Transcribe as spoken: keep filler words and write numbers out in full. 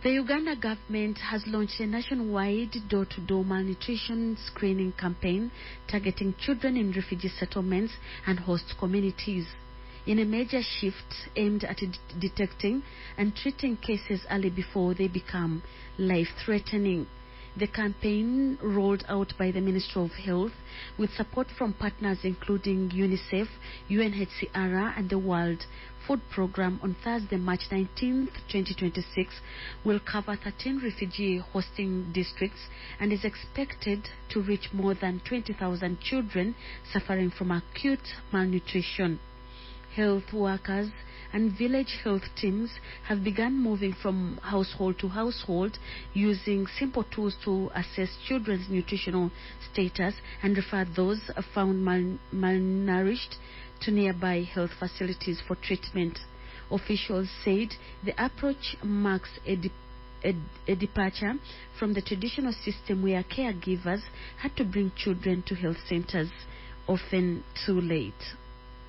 The Uganda government has launched a nationwide door-to-door malnutrition screening campaign targeting children in refugee settlements and host communities, in a major shift aimed at de- detecting and treating cases early before they become life-threatening. The campaign, rolled out by the Ministry of Health with support from partners including UNICEF, U N H C R and the World Food Programme, on Thursday, March nineteenth, twenty twenty-six, will cover thirteen refugee hosting districts and is expected to reach more than twenty thousand children suffering from acute malnutrition. Health workers and village health teams have begun moving from household to household using simple tools to assess children's nutritional status and refer those found mal- malnourished to nearby health facilities for treatment. Officials said the approach marks a, de- a, a departure from the traditional system where caregivers had to bring children to health centers, often too late.